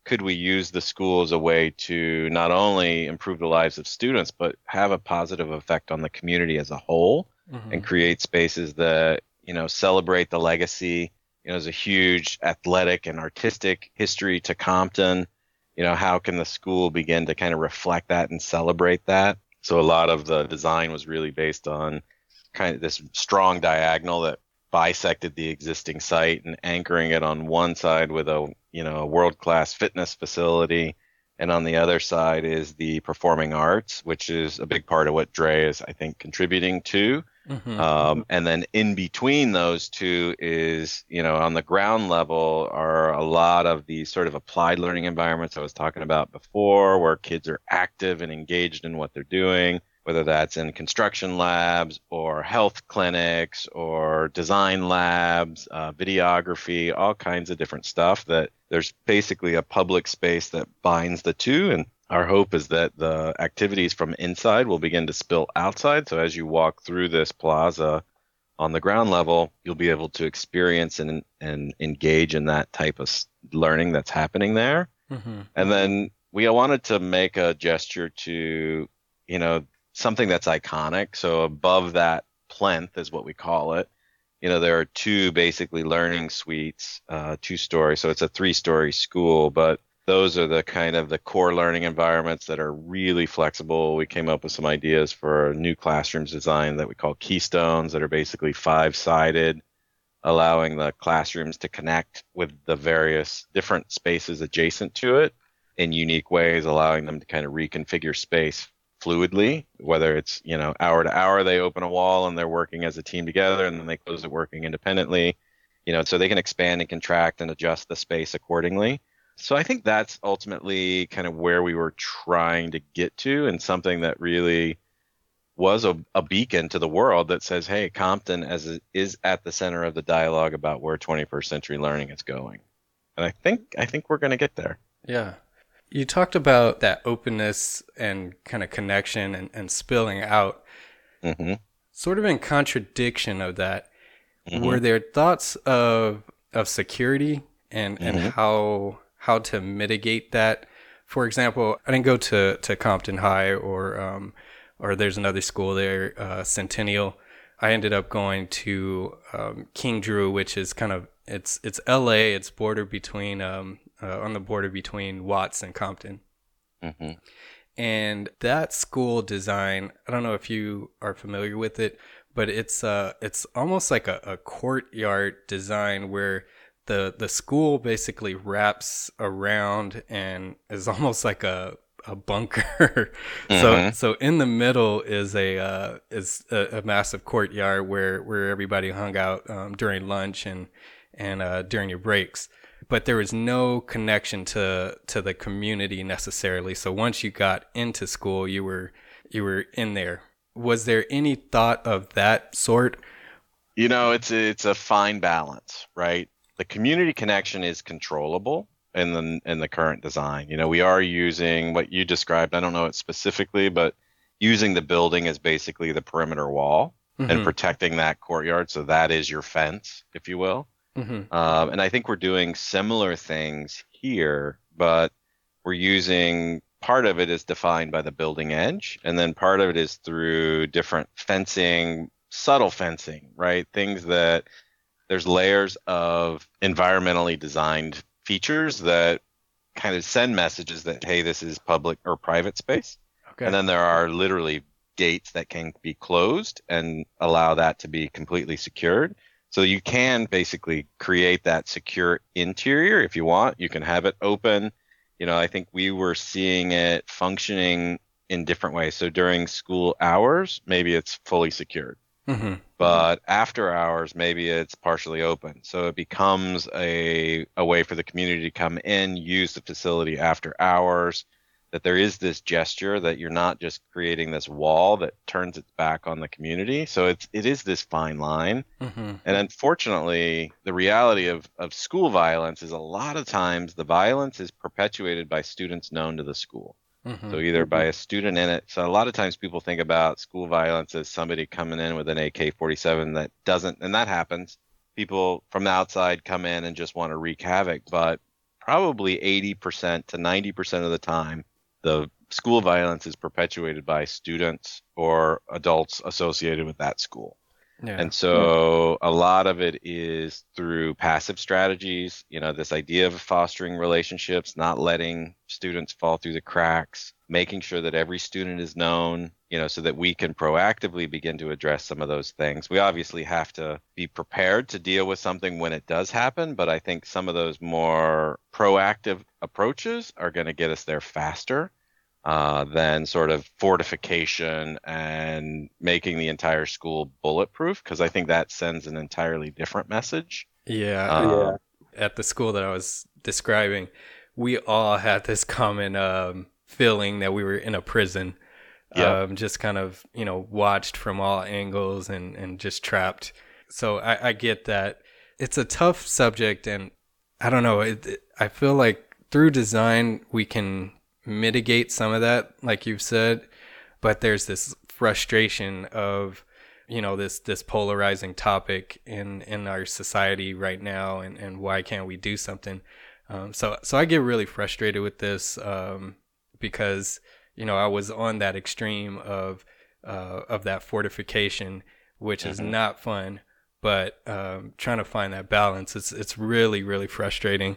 could we use the school as a way to not only improve the lives of students, but have a positive effect on the community as a whole, Mm-hmm. and create spaces that, you know, celebrate the legacy. You know, there's a huge athletic and artistic history to Compton. You know, how can the school begin to kind of reflect that and celebrate that? So a lot of the design was really based on kind of this strong diagonal that bisected the existing site and anchoring it on one side with a, you know, a world-class fitness facility, and on the other side is the performing arts, which is a big part of what Dre is, I think, contributing to. Mm-hmm. Um, and then in between those two is, you know, on the ground level are a lot of these sort of applied learning environments I was talking about before, where kids are active and engaged in what they're doing, whether that's in construction labs or health clinics or design labs, uh, videography, all kinds of different stuff. That there's basically a public space that binds the two. And our hope is that the activities from inside will begin to spill outside. So as you walk through this plaza on the ground level, you'll be able to experience and, and engage in that type of learning that's happening there. Mm-hmm. And then we wanted to make a gesture to, you know, something that's iconic. So above that plinth is what we call it. You know, there are two basically learning suites, uh, two story. So it's a three story school, but those are the kind of the core learning environments that are really flexible. We came up with some ideas for a new classrooms design that we call Keystones, that are basically five sided, allowing the classrooms to connect with the various different spaces adjacent to it in unique ways, allowing them to kind of reconfigure space fluidly, whether it's, you know, hour to hour, they open a wall and they're working as a team together, and then they close it working independently, you know, so they can expand and contract and adjust the space accordingly. So I think that's ultimately kind of where we were trying to get to, and something that really was a, a beacon to the world that says, hey, Compton as a, is at the center of the dialogue about where twenty-first century learning is going. And I think I think we're going to get there. Yeah. You talked about that openness and kind of connection and, and spilling out. Mm-hmm. Sort of in contradiction of that, Mm-hmm. were there thoughts of of security and, Mm-hmm. and how how to mitigate that? For example, I didn't go to, to Compton High or um, or there's another school there, uh, Centennial. I ended up going to um, King Drew, which is kind of it's it's L A. It's border between um, uh, on the border between Watts and Compton. Mm-hmm. And that school design, I don't know if you are familiar with it, but it's uh it's almost like a, a courtyard design where the the school basically wraps around and is almost like a a bunker. Mm-hmm. so so in the middle is a uh, is a, a massive courtyard where where everybody hung out um, during lunch and and uh, during your breaks. But there was no connection to to the community necessarily. So once you got into school, you were you were in there. Was there any thought of that sort? You know, it's a, it's a fine balance, right? The community connection is controllable in the in the current design. You know, we are using what you described. I don't know it specifically, but using the building as basically the perimeter wall Mm-hmm. and protecting that courtyard. So that is your fence, if you will. Mm-hmm. Um, and I think we're doing similar things here, but we're using part of it is defined by the building edge, and then part of it is through different fencing, subtle fencing, right? Things that there's layers of environmentally designed features that kind of send messages that, hey, this is public or private space. Okay. And then there are literally gates that can be closed and allow that to be completely secured. So you can basically create that secure interior if you want. You can have it open. You know, I think we were seeing it functioning in different ways. So during school hours, maybe it's fully secured. Mm-hmm. But after hours, maybe it's partially open. So it becomes a, a way for the community to come in, use the facility after hours, that there is this gesture that you're not just creating this wall that turns its back on the community. So it's, it is this fine line. Mm-hmm. And unfortunately, the reality of, of school violence is a lot of times the violence is perpetuated by students known to the school. Mm-hmm. So either by a student in it. So a lot of times people think about school violence as somebody coming in with an A K forty-seven that doesn't, and that happens. People from the outside come in and just want to wreak havoc. But probably eighty percent to ninety percent of the time, the school violence is perpetuated by students or adults associated with that school. Yeah. And so a lot of it is through passive strategies, you know, this idea of fostering relationships, not letting students fall through the cracks, making sure that every student is known, you know, so that we can proactively begin to address some of those things. We obviously have to be prepared to deal with something when it does happen, but I think some of those more proactive approaches are going to get us there faster. Uh, than sort of fortification and making the entire school bulletproof, because I think that sends an entirely different message. Yeah. Um, At the school that I was describing, we all had this common um, feeling that we were in a prison. Yeah. Um, just kind of, you know, watched from all angles and, and just trapped. So I, I get that. It's a tough subject, and I don't know. It, it, I feel like through design, we can mitigate some of that, like you've said, but there's this frustration of, you know, this this polarizing topic in in our society right now, and and why can't we do something? Um, so so I get really frustrated with this um, because, you know, I was on that extreme of uh, of that fortification, which is Mhm. not fun, but um, trying to find that balance, it's it's really really frustrating.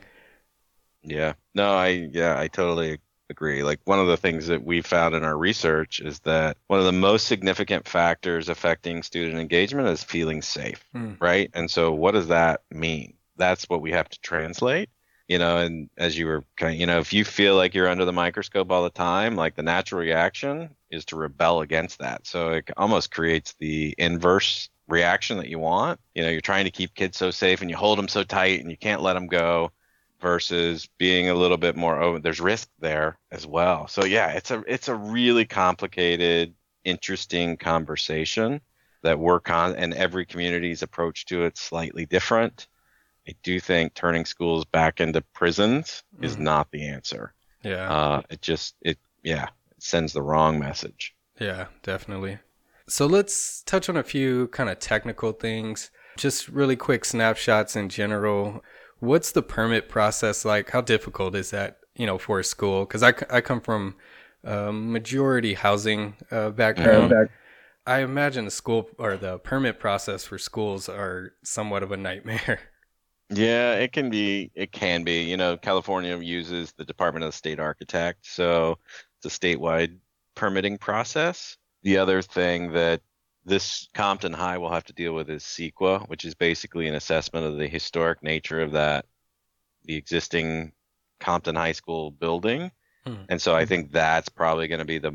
Yeah. No, I yeah, I totally agree. Like, one of the things that we found in our research is that one of the most significant factors affecting student engagement is feeling safe, Mm. right? And so what does that mean? That's what we have to translate. You know, and as you were kind of, you know, if you feel like you're under the microscope all the time, like, the natural reaction is to rebel against that. So it almost creates the inverse reaction that you want. You know, you're trying to keep kids so safe and you hold them so tight and you can't let them go, versus being a little bit more open. There's risk there as well. So yeah, it's a it's a really complicated, interesting conversation that we're con and every community's approach to it's slightly different. I do think turning schools back into prisons is Mhm. not the answer. Yeah. Uh, it just it yeah, it sends the wrong message. Yeah, definitely. So let's touch on a few kind of technical things. Just really quick snapshots in general. What's the permit process like? How difficult is that, you know, for a school? Because I, c- I come from a majority housing uh, background. Mhm. I imagine the school or the permit process for schools are somewhat of a nightmare. Yeah, it can be. It can be. You know, California uses the Department of State Architect, so it's a statewide permitting process. The other thing that this Compton High will have to deal with is CEQA, which is basically an assessment of the historic nature of that, the existing Compton High School building. Hmm. And so I think that's probably going to be the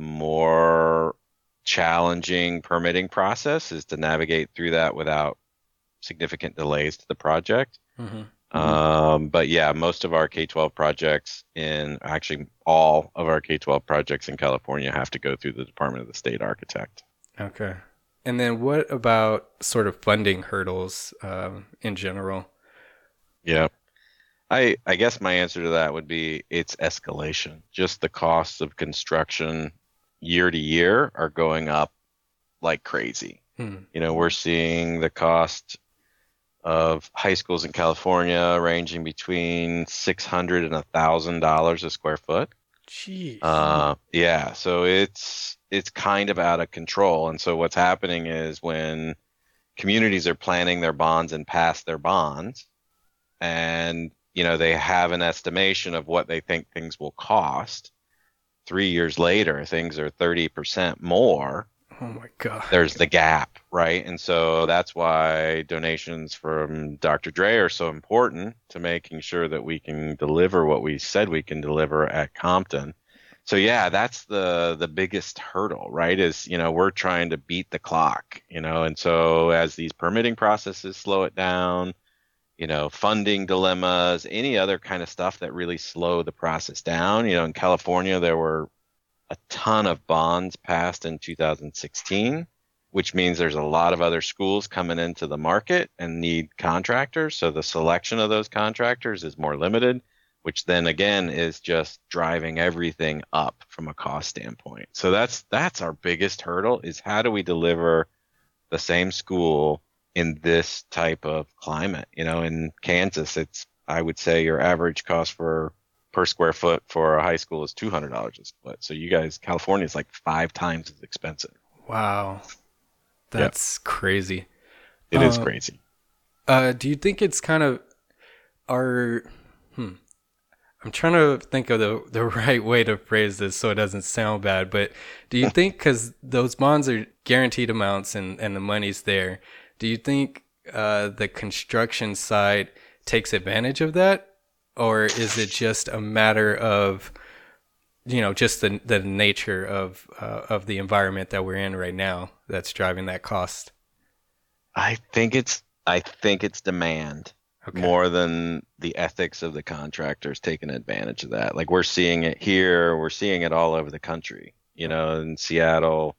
more challenging permitting process, is to navigate through that without significant delays to the project. Mm-hmm. Um, but yeah, most of our K twelve projects in actually all of our K twelve projects in California have to go through the Department of the State Architect. Okay. And then what about sort of funding hurdles um, in general? Yeah. I I guess my answer to that would be it's escalation. Just the costs of construction year to year are going up like crazy. Hmm. You know, we're seeing the cost of high schools in California ranging between six hundred and a thousand dollars a square foot. Jeez. Uh, yeah, so it's it's kind of out of control. And so what's happening is when communities are planning their bonds and pass their bonds, and you know they have an estimation of what they think things will cost, three years later things are thirty percent more. Oh my God. There's the gap, right? And so that's why donations from Doctor Dre are so important to making sure that we can deliver what we said we can deliver at Compton. So yeah, that's the the biggest hurdle, right? Is, you know, we're trying to beat the clock, you know, and so as these permitting processes slow it down, you know, funding dilemmas, any other kind of stuff that really slow the process down. You know, in California, there were a ton of bonds passed in two thousand sixteen, which means there's a lot of other schools coming into the market and need contractors. So the selection of those contractors is more limited, which then again is just driving everything up from a cost standpoint. So that's that's our biggest hurdle, is how do we deliver the same school in this type of climate? You know, in Kansas, it's I would say your average cost for per square foot for a high school is two hundred dollars a split. So you guys, California is like five times as expensive. Wow. That's yep. crazy. It uh, is crazy. Uh, do you think it's kind of our, hmm, I'm trying to think of the, the right way to phrase this so it doesn't sound bad, but do you think, because those bonds are guaranteed amounts and, and the money's there, do you think uh, the construction side takes advantage of that? Or is it just a matter of, you know, just the the nature of uh, of the environment that we're in right now that's driving that cost? I think it's I think it's demand okay. more than the ethics of the contractors taking advantage of that. Like we're seeing it here, we're seeing it all over the country. You know, in Seattle,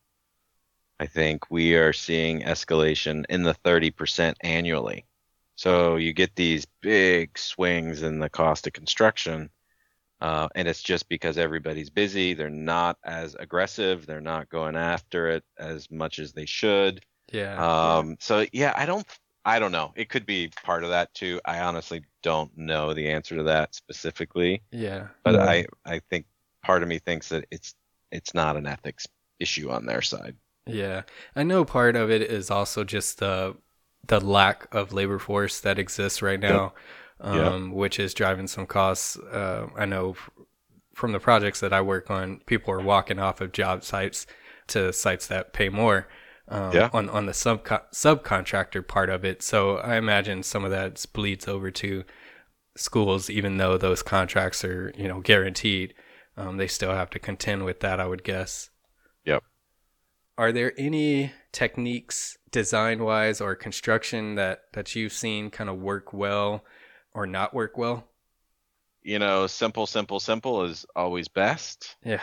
I think we are seeing escalation in the thirty percent annually. So you get these big swings in the cost of construction, uh, and it's just because everybody's busy. They're not as aggressive. They're not going after it as much as they should. Yeah. Um, yeah. So yeah, I don't, I don't know. It could be part of that too. I honestly don't know the answer to that specifically. Yeah. But yeah. I, I think part of me thinks that it's, it's not an ethics issue on their side. Yeah, I know part of it is also just the the lack of labor force that exists right now, yep. um, yep. which is driving some costs. Uh, I know f- from the projects that I work on, people are walking off of job sites to sites that pay more um, yeah. on, on the sub subcontractor part of it. So I imagine some of that bleeds over to schools, even though those contracts are, you know, guaranteed. Um, they still have to contend with that, I would guess. Yep. Are there any techniques, design-wise or construction, that, that you've seen kind of work well or not work well? You know, simple, simple, simple is always best. Yeah.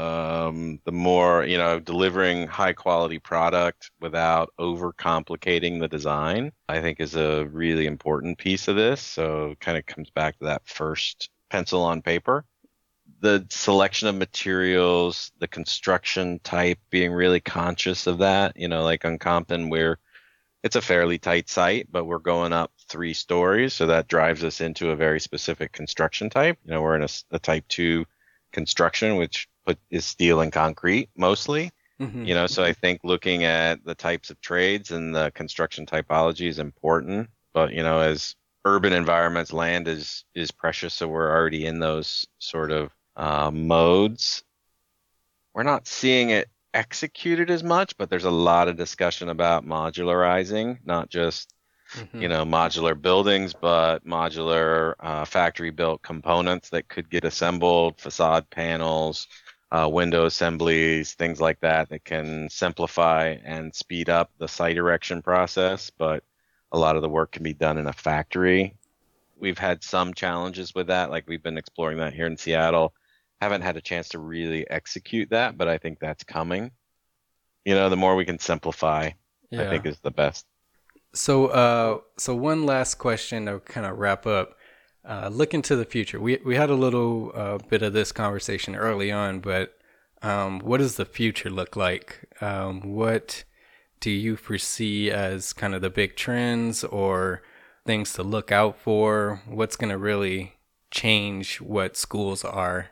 Um, the more, you know, delivering high-quality product without overcomplicating the design, I think is a really important piece of this. So it kind of comes back to that first pencil on paper. The selection of materials, the construction type, being really conscious of that. You know, like on Compton, where it's a fairly tight site, but we're going up three stories, so that drives us into a very specific construction type. You know, we're in a, a type two construction, which put, is steel and concrete mostly. Mm-hmm. You know, so I think looking at the types of trades and the construction typology is important. But you know, as urban environments, land is is precious, so we're already in those sort of Uh, modes. We're not seeing it executed as much, but there's a lot of discussion about modularizing, not just, mm-hmm. you know, modular buildings, but modular uh, factory-built components that could get assembled, facade panels, uh, window assemblies, things like that, that can simplify and speed up the site erection process, but a lot of the work can be done in a factory. We've had some challenges with that, like we've been exploring that here in Seattle. Haven't had a chance to really execute that, but I think that's coming. You know, the more we can simplify, yeah. I think is the best. So, uh, so one last question to kind of wrap up. Uh, look into the future. We we had a little uh, bit of this conversation early on, but um, what does the future look like? Um, what do you foresee as kind of the big trends or things to look out for? What's going to really change what schools are?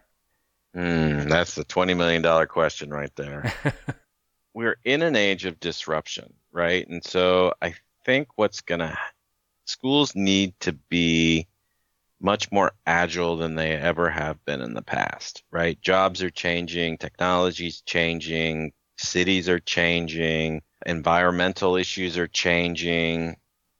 Mm, that's the twenty million dollars question right there. We're in an age of disruption, right? And so I think what's going to, schools need to be much more agile than they ever have been in the past, right? Jobs are changing, technology's changing, cities are changing, environmental issues are changing.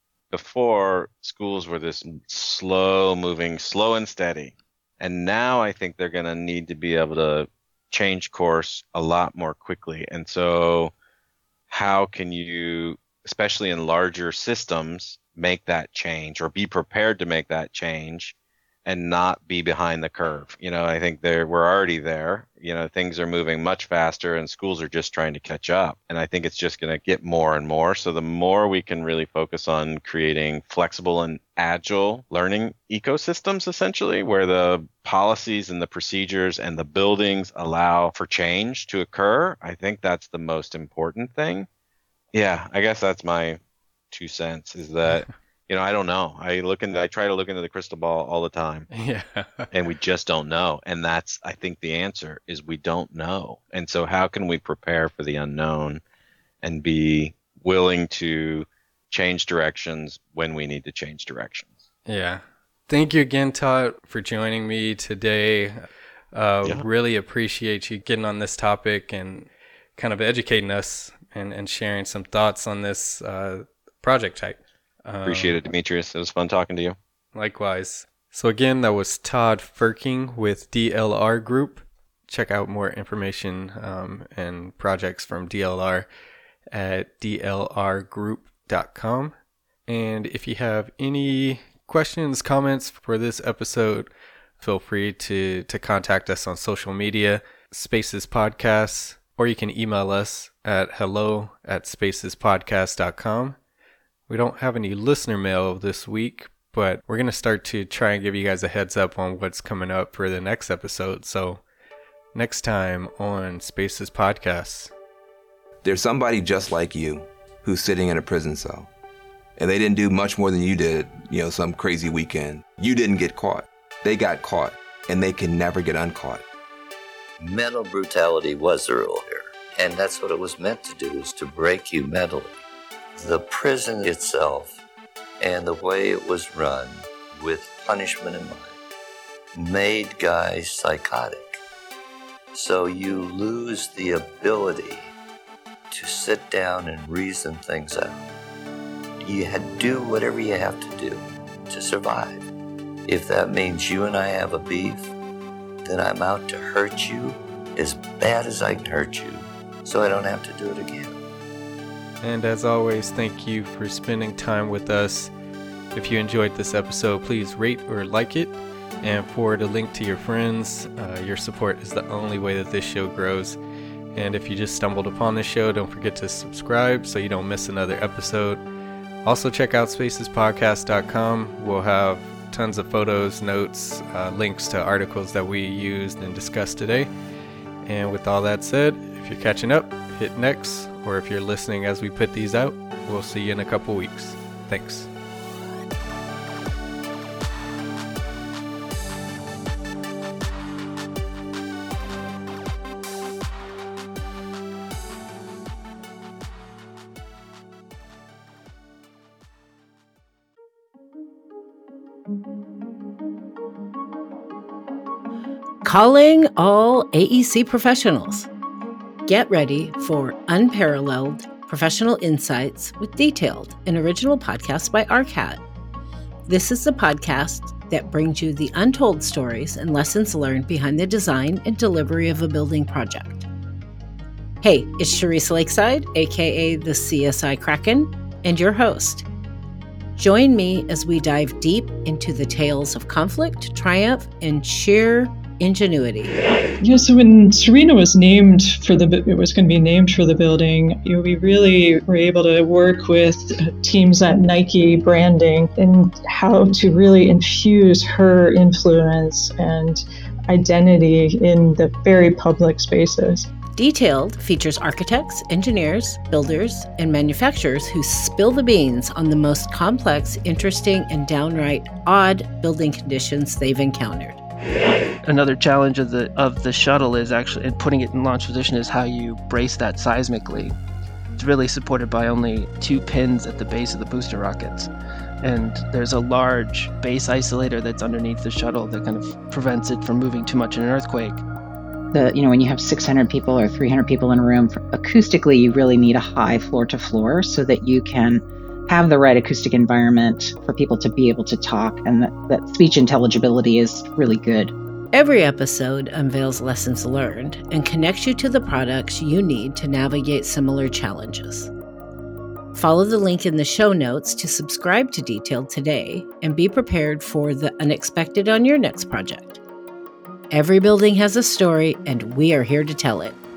Before, schools were this slow moving, slow and steady. And now I think they're going to need to be able to change course a lot more quickly. And so how can you, especially in larger systems, make that change or be prepared to make that change and not be behind the curve? You know, I think there we're already there. You know, things are moving much faster and schools are just trying to catch up. And I think it's just going to get more and more. So the more we can really focus on creating flexible and agile learning ecosystems, essentially, where the policies and the procedures and the buildings allow for change to occur, I think that's the most important thing. Yeah, I guess that's my two cents, is that You know, I don't know. I look into, I try to look into the crystal ball all the time. Yeah. And we just don't know. And that's, I think the answer is we don't know. And so how can we prepare for the unknown and be willing to change directions when we need to change directions? Yeah. Thank you again, Todd, for joining me today. Uh, Yeah. Really appreciate you getting on this topic and kind of educating us and, and sharing some thoughts on this uh, project type. Um, Appreciate it, Demetrius. It was fun talking to you. Likewise. So again, that was Todd Firking with D L R Group. Check out more information um, and projects from D L R at d l r group dot com. And if you have any questions, comments for this episode, feel free to, to contact us on social media, Spaces Podcasts, or you can email us at hello at spaces podcast dot com. We don't have any listener mail this week, but we're going to start to try and give you guys a heads up on what's coming up for the next episode. So next time on Spaces Podcasts. There's somebody just like you who's sitting in a prison cell, and they didn't do much more than you did, you know, some crazy weekend. You didn't get caught. They got caught, and they can never get uncaught. Mental brutality was the rule here, and that's what it was meant to do, is to break you mentally. The prison itself and the way it was run with punishment in mind made guys psychotic. So you lose the ability to sit down and reason things out. You had to do whatever you have to do to survive. If that means you and I have a beef, then I'm out to hurt you as bad as I can hurt you, so I don't have to do it again. And as always, thank you for spending time with us. If you enjoyed this episode, please rate or like it and forward a link to your friends. Uh, your support is the only way that this show grows. And if you just stumbled upon this show, don't forget to subscribe so you don't miss another episode. Also, check out spaces podcast dot com. We'll have tons of photos, notes, uh, links to articles that we used and discussed today. And with all that said, if you're catching up, hit next. Or if you're listening as we put these out, we'll see you in a couple weeks. Thanks. Calling all A E C professionals. Get ready for unparalleled professional insights with detailed and original podcasts by R C A T. This is the podcast that brings you the untold stories and lessons learned behind the design and delivery of a building project. Hey, it's Charisse Lakeside, aka the C S I Kraken, and your host. Join me as we dive deep into the tales of conflict, triumph, and sheer ingenuity. Yeah, so when Serena was named for the, it was going to be named for the building, you know, we really were able to work with teams at Nike branding and how to really infuse her influence and identity in the very public spaces. Detailed features architects, engineers, builders, and manufacturers who spill the beans on the most complex, interesting, and downright odd building conditions they've encountered. Another challenge of the of the shuttle is actually, in putting it in launch position, is how you brace that seismically. It's really supported by only two pins at the base of the booster rockets. And there's a large base isolator that's underneath the shuttle that kind of prevents it from moving too much in an earthquake. The, you know, when you have six hundred people or three hundred people in a room, acoustically, you really need a high floor to floor so that you can have the right acoustic environment for people to be able to talk, and that, that speech intelligibility is really good. Every episode unveils lessons learned and connects you to the products you need to navigate similar challenges. Follow the link in the show notes to subscribe to Detailed today and be prepared for the unexpected on your next project. Every building has a story, and we are here to tell it.